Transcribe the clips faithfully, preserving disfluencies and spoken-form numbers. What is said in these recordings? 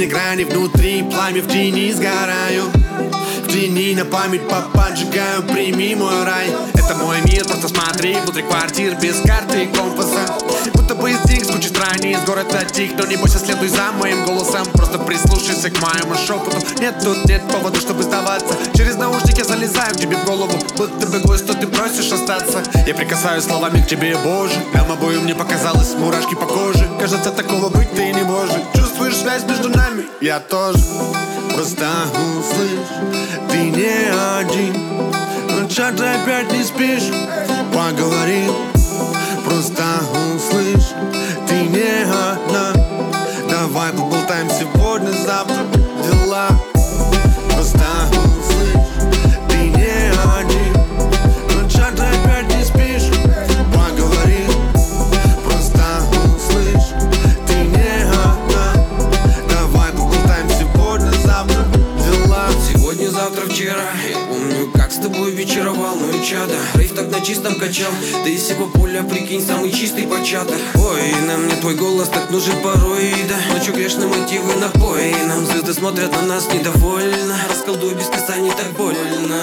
синей грани внутри, пламя в тени сгораю. В тени на память поджигаю, прими мой рай. Это мой мир, просто смотри, внутри квартир без карты и компаса. Будто бы стих с кучей страниц, город тих, но не бойся, следуй за моим голосом. Просто прислушайся к моему шепоту. Нет, тут нет повода, чтобы сдаваться. Через наушники залезаю к тебе в голову, будто бы гость, что ты просишь остаться. Я прикасаюсь словами к тебе, Боже. Нам обоим мне показалось, мурашки по коже. Кажется, такого быть ты не можешь. Чувствуешь связь между нами? Я тоже. Просто услышь, ты не один. Но чё ты опять не спишь? Поговорим. Просто услышь, ты не одна. Давай поболтаем сегодня, завтра дела. Просто услышь, ты не один. Но чё ты опять не спишь? Поговорим. Просто услышь, ты не одна. Давай поболтаем сегодня, завтра дела. Сегодня, завтра, вчера. Я помню, как с тобой вечеровал, ну и чадо. Рейв так на чистом качал. Да из всего поля, прикинь, самый чистый початок. Ой, на мне твой голос так нужен порой, да. Ночью грешные мотивы напои. Нам звезды смотрят на нас недовольно. Расколдуй без касаний, так больно.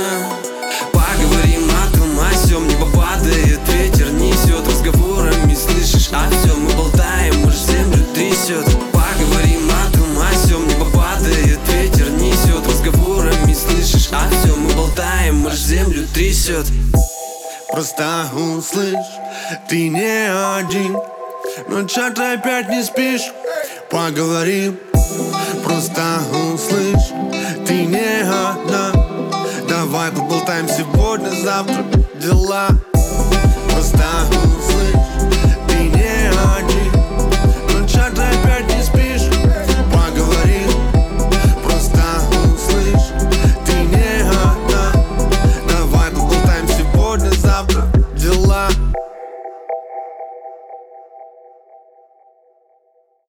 Поговорим о том, о сём. Небо падает, ветер несет. Разговорами слышишь о всем. Мы болтаем, может землю трясет. Поговорим о том, о сём. Небо падает, ветер несет. Разговорами слышишь о всем. Мы болтаем, может землю трясет. Просто услышь, ты не один. Но чё ты опять не спишь? Поговорим. Просто услышь, ты не одна. Давай поболтаем сегодня, завтра дела. Просто услышь, ты не один. Но чё ты опять не спишь? Поговорим. Просто услышь, ты не одна. Давай поболтаем сегодня, завтра